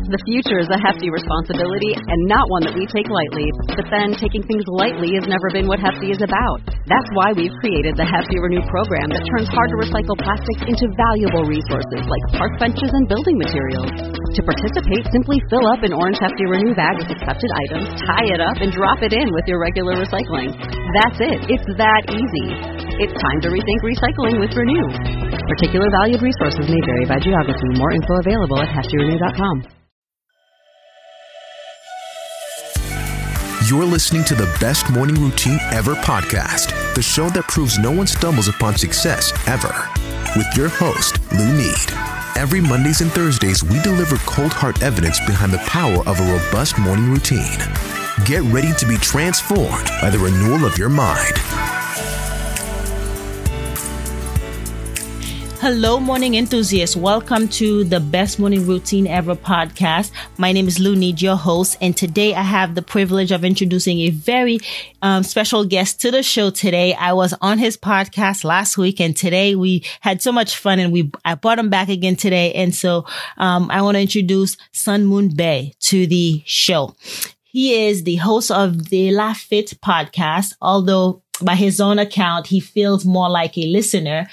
The future is a hefty responsibility and not one that we take lightly. But then taking things lightly has never been what Hefty is about. That's why we've created the Hefty Renew program that turns hard-to-recycle plastics into valuable resources like park benches and building materials. To participate, simply fill up an orange Hefty Renew bag with accepted items, tie it up, and drop it in with your regular recycling. That's it. It's that easy. It's time to rethink recycling with Renew. Particular valued resources may vary by geography. More info available at heftyrenew.com. You're listening to the Best Morning Routine Ever podcast, the show that proves no one stumbles upon success ever. With your host, Lou Need. Every Mondays and Thursdays, we deliver cold hard evidence behind the power of a robust morning routine. Get ready to be transformed by the renewal of your mind. Hello, morning enthusiasts. Welcome to the Best Morning Routine Ever podcast. My name is Lou Need, your host, and today I have the privilege of introducing a very special guest to the show today. I was on his podcast last week, and today we had so much fun, and I brought him back again today. And so I want to introduce Sun Moon Bae to the show. He is the host of the La Fit podcast, although by his own account, he feels more like a listener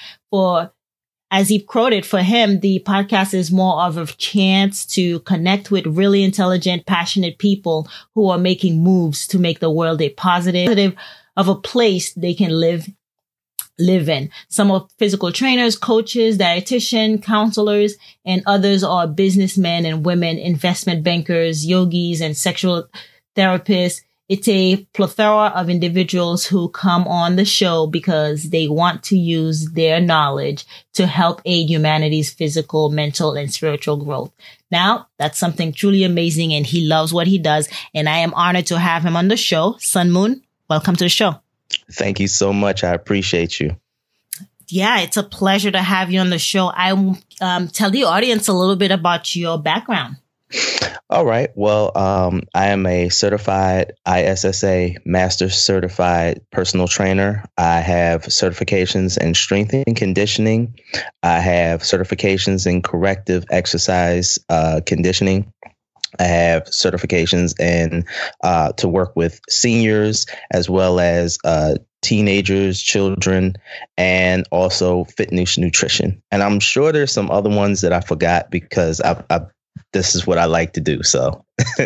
as he quoted, for him, the podcast is more of a chance to connect with really intelligent, passionate people who are making moves to make the world a positive of a place they can live in. Some are physical trainers, coaches, dietitian, counselors, and others are businessmen and women, investment bankers, yogis, and sexual therapists. It's a plethora of individuals who come on the show because they want to use their knowledge to help aid humanity's physical, mental, and spiritual growth. Now, that's something truly amazing, and he loves what he does, and I am honored to have him on the show. Sun Moon, welcome to the show. Thank you so much. I appreciate you. Yeah, it's a pleasure to have you on the show. Tell the audience a little bit about your background. All right. Well, I am a certified ISSA Master Certified Personal Trainer. I have certifications in strength and conditioning. I have certifications in corrective exercise conditioning. I have certifications in to work with seniors as well as teenagers, children, and also fitness nutrition. And I'm sure there's some other ones that I forgot because this is what I like to do. So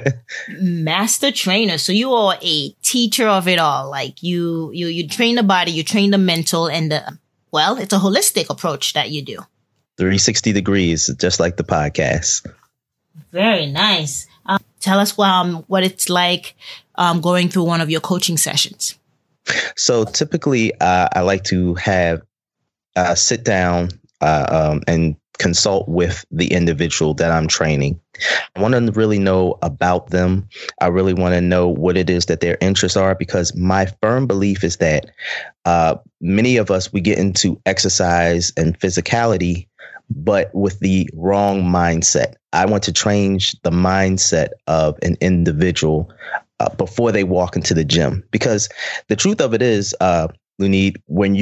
Master trainer. So you are a teacher of it all. Like you train the body, you train the mental, and it's a holistic approach that you do. 360 degrees, just like the podcast. Very nice. Tell us what it's like going through one of your coaching sessions. So typically I like to have sit down and consult with the individual that I'm training. I want to really know about them. I really want to know what it is that their interests are, because my firm belief is that many of us, we get into exercise and physicality, but with the wrong mindset. I want to change the mindset of an individual before they walk into the gym, because the truth of it is, Lunid,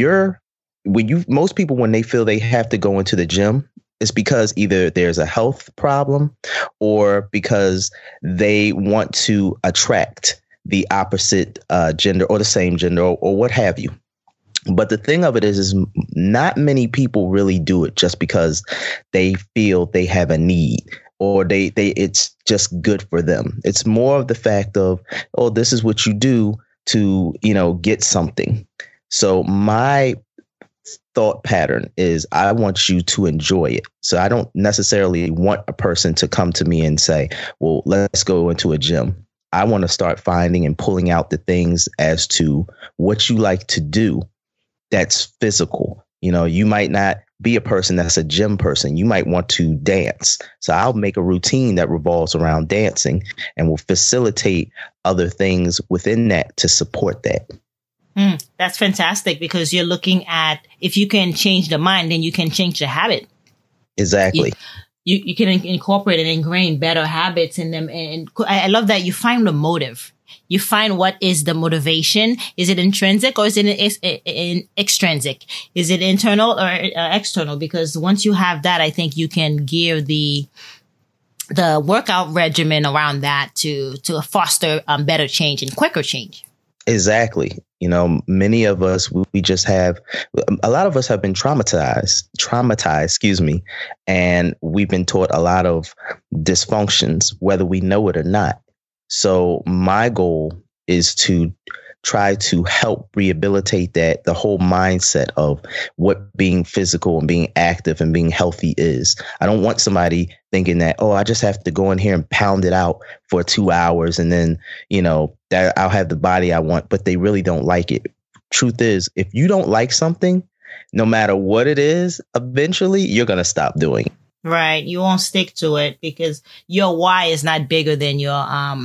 most people, when they feel they have to go into the gym, it's because either there's a health problem or because they want to attract the opposite gender or the same gender or what have you. But the thing of it is not many people really do it just because they feel they have a need or it's just good for them. It's more of the fact of, oh, this is what you do to, get something. So my thought pattern is I want you to enjoy it. So I don't necessarily want a person to come to me and say, well, let's go into a gym. I want to start finding and pulling out the things as to what you like to do that's physical. You might not be a person that's a gym person. You might want to dance. So I'll make a routine that revolves around dancing and will facilitate other things within that to support that. That's fantastic, because you're looking at, if you can change the mind, then you can change the habit. Exactly. You can incorporate and ingrain better habits in them. And I love that you find the motive. You find what is the motivation. Is it intrinsic or is it extrinsic? Is it internal or external? Because once you have that, I think you can gear the the workout regimen around that to foster better change and quicker change. Exactly. You know, many of us, we just have, a lot of us have been traumatized, and we've been taught a lot of dysfunctions, whether we know it or not. So my goal is to try to help rehabilitate the whole mindset of what being physical and being active and being healthy is. I don't want somebody thinking that, I just have to go in here and pound it out for 2 hours and then, that I'll have the body I want, but they really don't like it. Truth is, if you don't like something, no matter what it is, eventually you're going to stop doing it. Right. You won't stick to it because your why is not bigger than your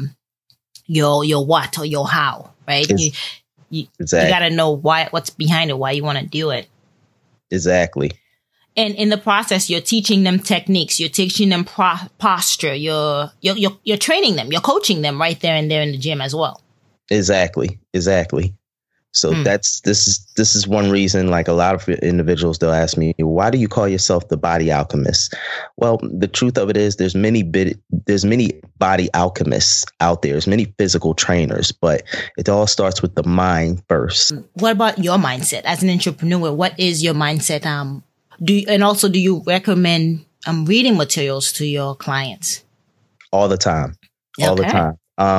what or your how. Right. You got to know what's behind it, why you want to do it. Exactly. And in the process, you're teaching them techniques, you're teaching them posture, you're training them, you're coaching them right there and there in the gym as well. Exactly. So this is one reason, like a lot of individuals, they'll ask me, why do you call yourself the body alchemist? Well, the truth of it is there's many body alchemists out there. There's many physical trainers, but it all starts with the mind first. What about your mindset as an entrepreneur? What is your mindset? Do you recommend reading materials to your clients? All the time. All the time.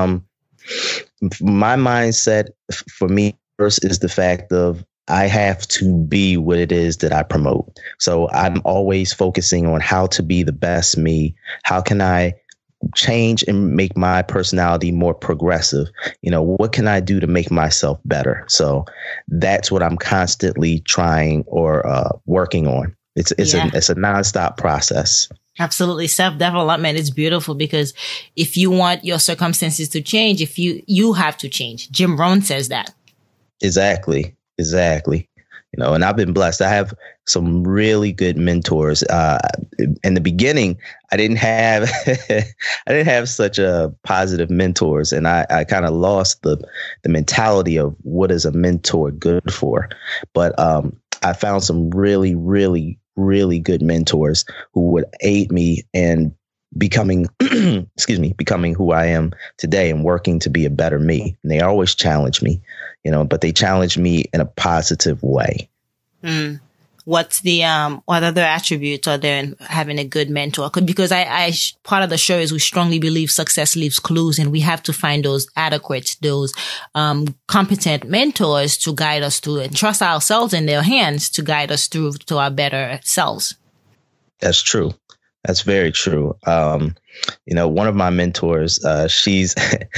My mindset for me first is the fact of I have to be what it is that I promote. So I'm always focusing on how to be the best me. How can I change and make my personality more progressive? What can I do to make myself better? So that's what I'm constantly trying or working on. It's a nonstop process. Absolutely. Self-development is beautiful because if you want your circumstances to change, if you have to change. Jim Rohn says that. Exactly. And I've been blessed. I have some really good mentors. In the beginning, I didn't have such a positive mentors, and I kind of lost the mentality of what is a mentor good for. But I found some really, really, really good mentors who would aid me in becoming who I am today and working to be a better me. And they always challenge me, but they challenge me in a positive way. What's the what other attributes are there in having a good mentor? Because I part of the show is we strongly believe success leaves clues, and we have to find those adequate, those competent mentors to guide us through and trust ourselves in their hands to guide us through to our better selves. That's true. That's very true. One of my mentors, she's,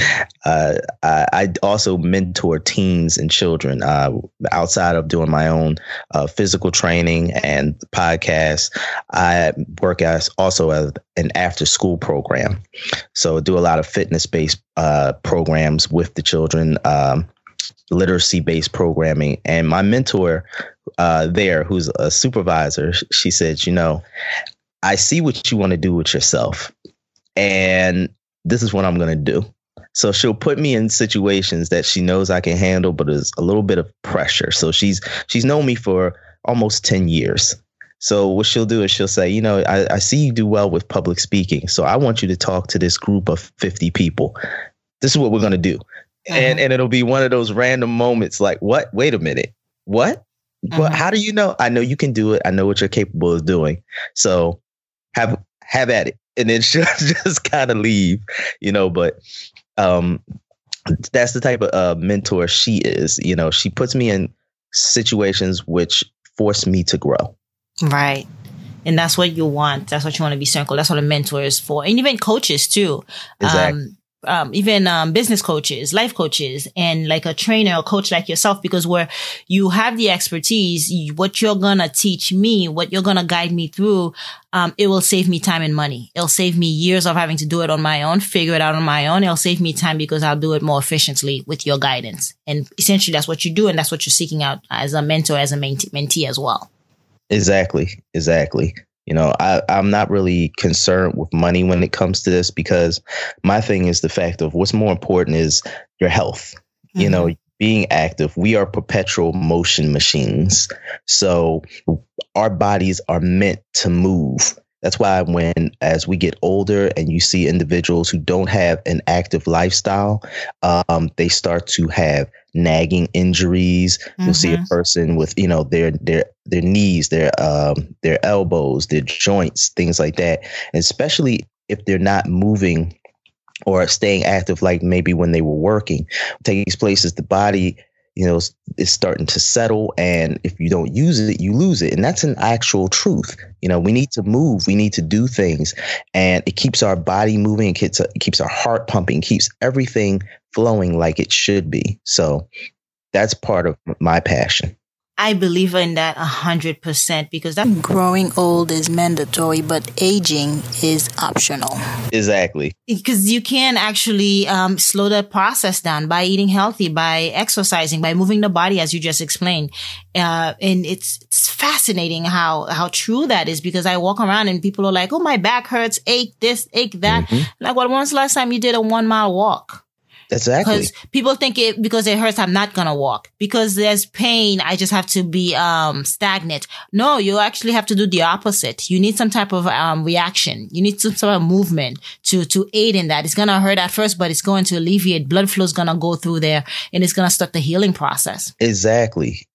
I also mentor teens and children outside of doing my own physical training and podcast. I work also as an after school program. So I do a lot of fitness based programs with the children, literacy based programming. And my mentor there, who's a supervisor, she said, I see what you want to do with yourself, and this is what I'm going to do. So she'll put me in situations that she knows I can handle, but there's a little bit of pressure. So she's known me for almost 10 years. So what she'll do is she'll say, I see you do well with public speaking. So I want you to talk to this group of 50 people. This is what we're going to do. And it'll be one of those random moments like, what? Wait a minute. What? But how do you know? I know you can do it. I know what you're capable of doing. So have at it. And then she'll just kind of leave, but that's the type of mentor she is. She puts me in situations which force me to grow. Right. And that's what you want. That's what you want to be circled. That's what a mentor is for. And even coaches too. Exactly. Even business coaches, life coaches, and like a trainer or coach like yourself, because where you have the expertise, what you're going to teach me, what you're going to guide me through, it will save me time and money. It'll save me years of having to do it on my own, figure it out on my own. It'll save me time because I'll do it more efficiently with your guidance. And essentially that's what you do. And that's what you're seeking out as a mentor, as a mentee as well. Exactly. I'm not really concerned with money when it comes to this, because my thing is the fact of what's more important is your health. Being active. We are perpetual motion machines. So our bodies are meant to move. That's why as we get older and you see individuals who don't have an active lifestyle, they start to have nagging injuries. You'll see a person with, their knees, their elbows, their joints, things like that. And especially if they're not moving or staying active, like maybe when they were working. What takes place is the body, is starting to settle. And if you don't use it, you lose it. And that's an actual truth. We need to move. We need to do things. And it keeps our body moving. It keeps our heart pumping, keeps everything flowing like it should be. So that's part of my passion. I believe in that 100% because that growing old is mandatory, but aging is optional. Exactly. Because you can actually slow the process down by eating healthy, by exercising, by moving the body, as you just explained. And it's fascinating how true that is, because I walk around and people are like, oh, my back hurts, ache this, ache that. Like, well, when's the last time you did a 1 mile walk? Exactly. Because people think because it hurts, I'm not going to walk. Because there's pain, I just have to be stagnant. No, you actually have to do the opposite. You need some type of reaction. You need some sort of movement to aid in that. It's going to hurt at first, but it's going to alleviate. Blood flow is going to go through there, and it's going to start the healing process. Exactly.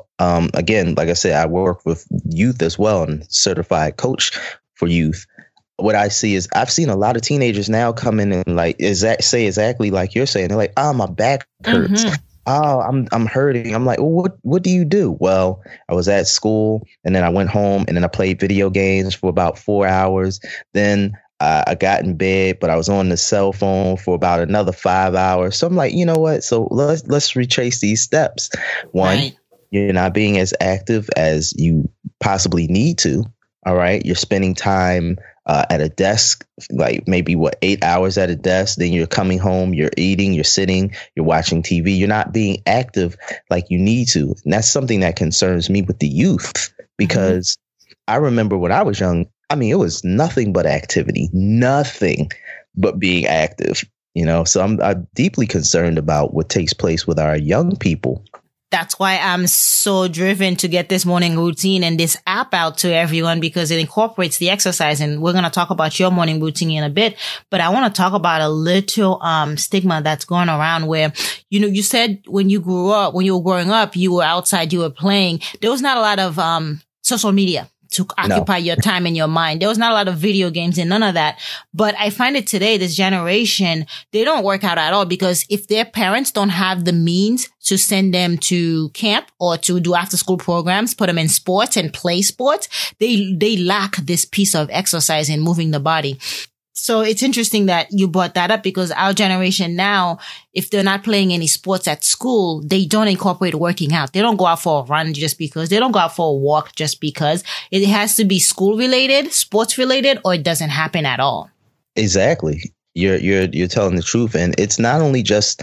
Again, like I said, I work with youth as well and certified coach for youth. What I see is I've seen a lot of teenagers now come in and say exactly like you're saying. They're like, oh, my back hurts. Oh, I'm hurting. I'm like, well, what do you do? Well, I was at school and then I went home and then I played video games for about 4 hours. Then I got in bed, but I was on the cell phone for about another 5 hours. So I'm like, you know what? So let's retrace these steps. One, right. You're not being as active as you possibly need to. All right. You're spending time at a desk, like maybe 8 hours at a desk. Then you're coming home, you're eating, you're sitting, you're watching TV. You're not being active like you need to. And that's something that concerns me with the youth, because I remember when I was young, it was nothing but activity, nothing but being active, so I'm deeply concerned about what takes place with our young people. That's why I'm so driven to get this morning routine and this app out to everyone, because it incorporates the exercise. And we're going to talk about your morning routine in a bit, but I want to talk about a little stigma that's going around where, you said when you were growing up, you were outside, you were playing. There was not a lot of social media to occupy your time and your mind. There was not a lot of video games and none of that. But I find it today, this generation, they don't work out at all, because if their parents don't have the means to send them to camp or to do after school programs, put them in sports and play sports, they lack this piece of exercise and moving the body. So it's interesting that you brought that up, because our generation now, if they're not playing any sports at school, they don't incorporate working out. They don't go out for a run just because. They don't go out for a walk just because. It has to be school related, sports related, or it doesn't happen at all. Exactly. You're telling the truth. And it's not only just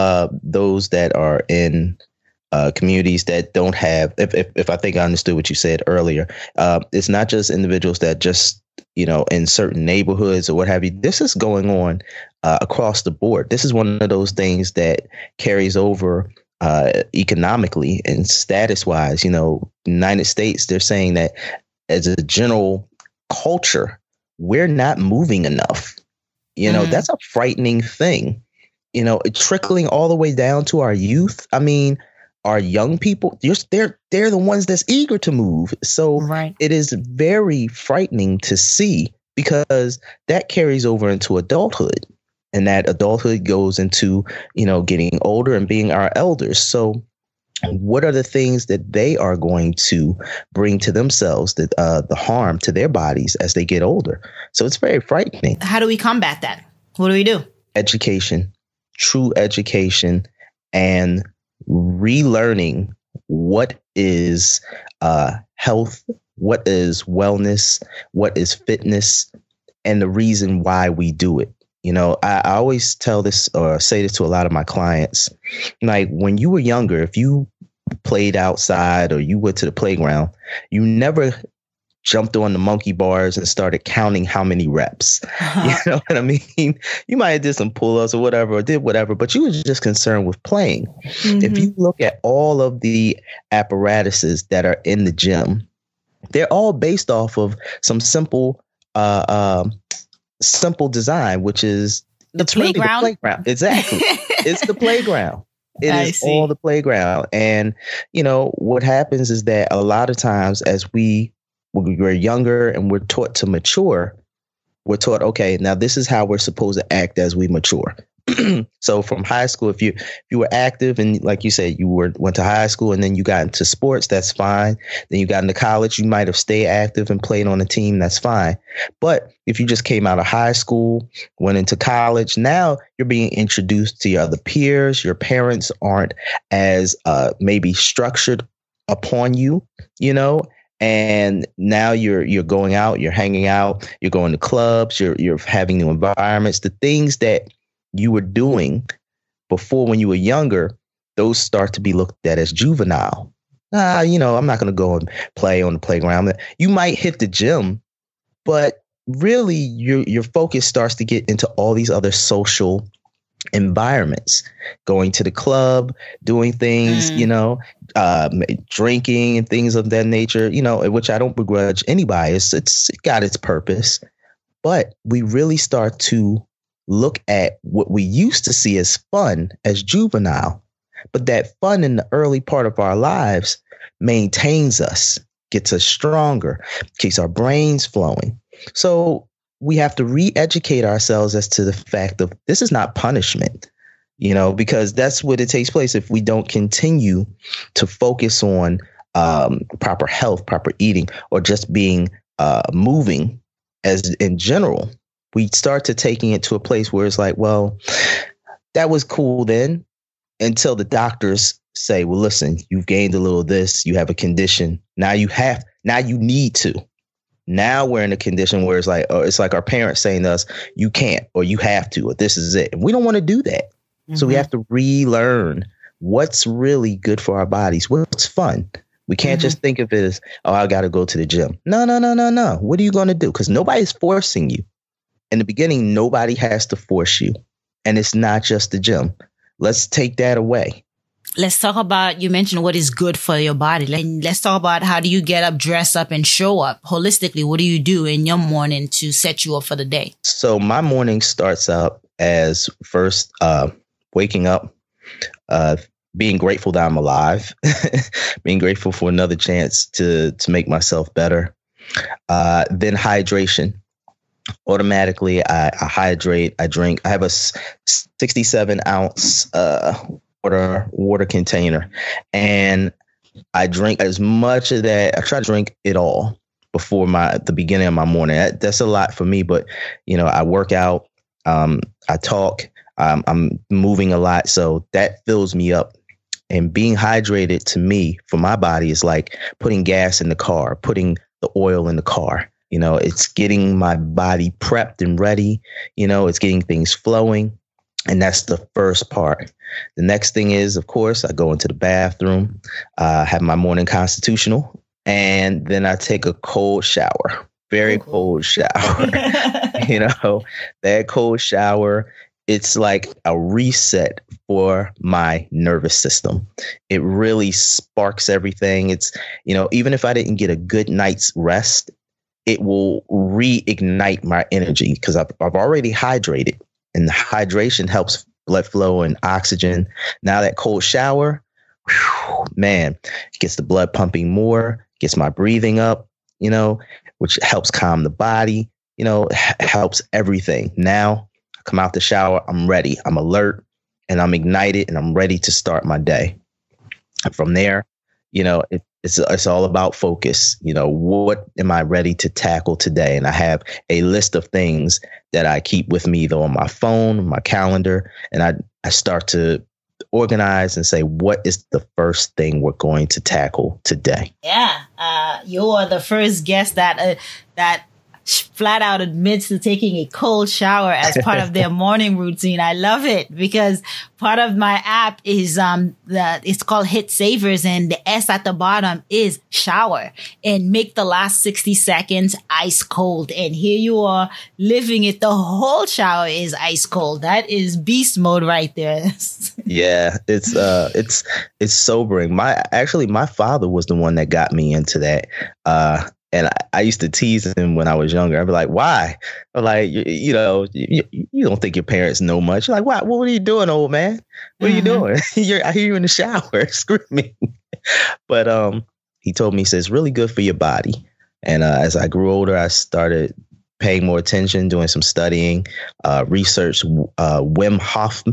those that are in communities that don't have, if I think I understood what you said earlier, it's not just individuals that just, in certain neighborhoods or what have you. This is going on across the board. This is one of those things that carries over economically and status wise. United States, they're saying that as a general culture, we're not moving enough. That's a frightening thing, trickling all the way down to our youth. Our young people, they're the ones that's eager to move. So It is very frightening to see, because that carries over into adulthood, and that adulthood goes into, getting older and being our elders. So what are the things that they are going to bring to themselves, that the harm to their bodies as they get older? So it's very frightening. How do we combat that? What do we do? Education, true education, and relearning what is health, what is wellness, what is fitness, and the reason why we do it. I always tell this or say this to a lot of my clients. Like, when you were younger, if you played outside or you went to the playground, you never jumped on the monkey bars and started counting how many reps. You know what I mean? You might have did some pull-ups or whatever, or did whatever, but you were just concerned with playing. If you look at all of the apparatuses that are in the gym, they're all based off of some simple design, which is the playground. Really the playground. Exactly. It's the playground. It is all the playground. And, what happens is that a lot of times when we're younger and we're taught to mature, we're taught, okay, now this is how we're supposed to act as we mature. So from high school, if you were active and like you said, you went to high school and then you got into sports, that's fine. Then you got into college, you might have stayed active and played on a team, that's fine. But if you just came out of high school, went into college, now you're being introduced to your other peers. Your parents aren't as maybe structured upon you, and now you're going out, you're hanging out, you're going to clubs, you're having new environments. The things that you were doing before when you were younger, those start to be looked at as juvenile. I'm not going to go and play on the playground. You might hit the gym, but really your focus starts to get into all these other social environments, going to the club, doing things, drinking and things of that nature, which I don't begrudge anybody. It's got its purpose, but we really start to look at what we used to see as fun, as juvenile, but that fun in the early part of our lives maintains us, gets us stronger, keeps our brains flowing. So we have to re-educate ourselves as to the fact of this is not punishment, because that's what it takes place if we don't continue to focus on proper health, proper eating, or just being moving as in general. We start to taking it to a place where it's like, well, that was cool then until the doctors say, well, listen, you've gained a little of this. You have a condition. Now you need to. Now we're in a condition where it's like our parents saying to us, you can't, or you have to, or this is it. And we don't want to do that. Mm-hmm. So we have to relearn what's really good for our bodies. What's fun. We can't just think of it as, oh, I got to go to the gym. No. What are you going to do? Because nobody's forcing you. In the beginning, nobody has to force you. And it's not just the gym. Let's take that away. Let's talk about, you mentioned what is good for your body. Let's talk about how do you get up, dress up, and show up holistically? What do you do in your morning to set you up for the day? So my morning starts out as first waking up, being grateful that I'm alive, being grateful for another chance to make myself better. Then hydration. Automatically, I hydrate. I drink. I have a 67 ounce water container, and I drink as much of that. I try to drink it all before the beginning of my morning. That's a lot for me, but I work out. I talk. I'm moving a lot, so that fills me up. And being hydrated to me, for my body, is like putting gas in the car, putting the oil in the car. It's getting my body prepped and ready. It's getting things flowing. And that's the first part. The next thing is, of course, I go into the bathroom, have my morning constitutional, and then I take a cold shower, very cold shower. That cold shower, it's like a reset for my nervous system. It really sparks everything. It's, even if I didn't get a good night's rest, it will reignite my energy because I've already hydrated, and the hydration helps blood flow and oxygen. Now that cold shower, man, gets the blood pumping more, gets my breathing up, which helps calm the body, helps everything. Now I come out the shower, I'm ready, I'm alert, and I'm ignited, and I'm ready to start my day. And from there, it's all about focus. What am I ready to tackle today? And I have a list of things that I keep with me, though, on my phone, my calendar, and I start to organize and say, what is the first thing we're going to tackle today? Yeah, you are the first guest that flat out admits to taking a cold shower as part of their morning routine. I love it because part of my app is it's called Hit Savers, and the S at the bottom is shower, and make the last 60 seconds ice cold. And here you are living it. The whole shower is ice cold. That is beast mode right there. Yeah, it's sobering. My father was the one that got me into that. And I used to tease him when I was younger. I'd be like, why? I'm like, you don't think your parents know much. You're like, what are you doing, old man? What are you doing? I hear you in the shower screaming. But he told me, he says, it's really good for your body. And as I grew older, I started paying more attention, doing some studying, research. Wim Hof,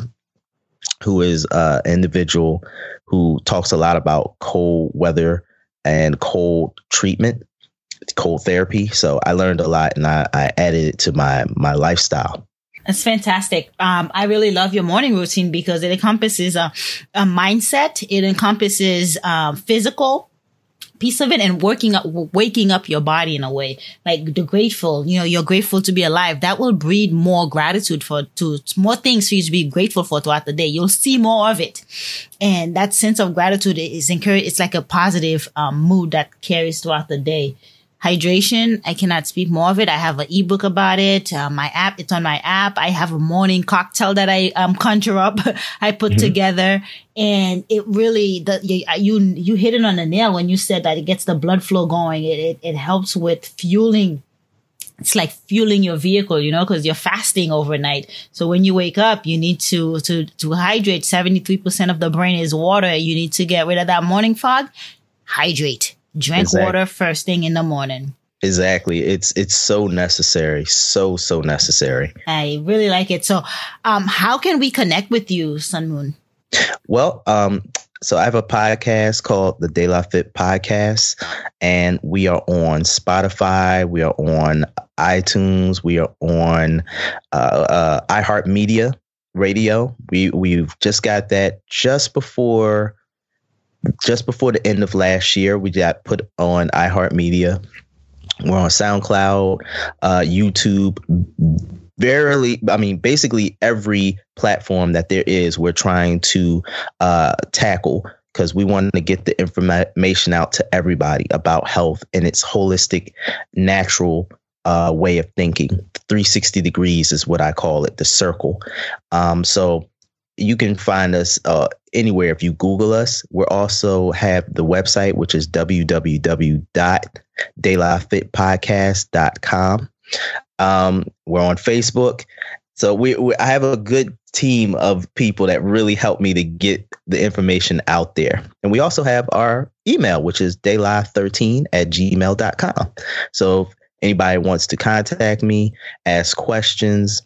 who is an individual who talks a lot about cold weather and cold treatment, cold therapy. So I learned a lot, and I added it to my lifestyle. That's fantastic. I really love your morning routine because it encompasses a mindset. It encompasses physical piece of it, and waking up your body in a way like the grateful. You're grateful to be alive. That will breed more gratitude more things for you to be grateful for throughout the day. You'll see more of it, and that sense of gratitude is encouraged. It's like a positive mood that carries throughout the day. Hydration, I cannot speak more of it. I have an ebook about it. My app, it's on my app. I have a morning cocktail that I conjure up, I put together, and it really, you hit it on the nail when you said that it gets the blood flow going. It helps with fueling. It's like fueling your vehicle, because you're fasting overnight. So when you wake up, you need to hydrate. 73% of the brain is water. You need to get rid of that morning fog. Hydrate. Drink water first thing in the morning. Exactly. It's so necessary. So necessary. I really like it. So, how can we connect with you, Sun Moon? Well, so I have a podcast called the De La Fit Podcast, and we are on Spotify. We are on iTunes. We are on iHeartMedia Radio. We've just got that just before the end of last year. We got put on iHeartMedia. We're on SoundCloud, YouTube, basically every platform that there is, we're trying to tackle, because we want to get the information out to everybody about health and its holistic, natural way of thinking. 360 degrees is what I call it, the circle. So you can find us anywhere if you Google us. We also have the website, which is www.delafitpodcast.com. We're on Facebook. So I have a good team of people that really help me to get the information out there. And we also have our email, which is daylife13@gmail.com. So if anybody wants to contact me, ask questions,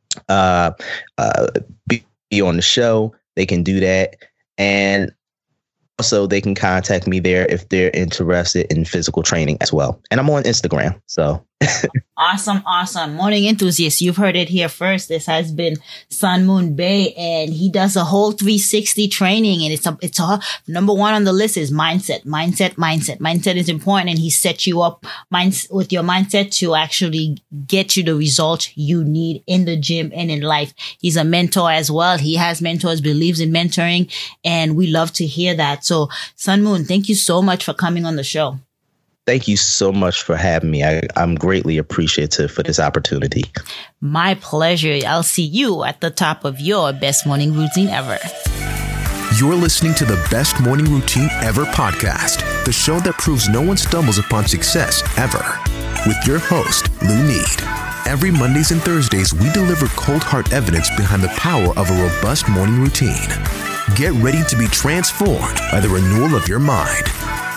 be on the show, they can do that. And also they can contact me there if they're interested in physical training as well. And I'm on Instagram. So Awesome. Morning enthusiasts. You've heard it here first. This has been Sun Moon Bay, and he does a whole 360 training, and it's a number one on the list is mindset. Mindset is important, and he sets you up with your mindset to actually get you the result you need in the gym and in life. He's a mentor as well. He has mentors, believes in mentoring, and we love to hear that. So Sun Moon, thank you so much for coming on the show. Thank you so much for having me. I'm greatly appreciative for this opportunity. My pleasure. I'll see you at the top of your best morning routine ever. You're listening to the Best Morning Routine Ever podcast, the show that proves no one stumbles upon success ever. With your host, Lou Need. Every Mondays and Thursdays, we deliver cold hard evidence behind the power of a robust morning routine. Get ready to be transformed by the renewal of your mind.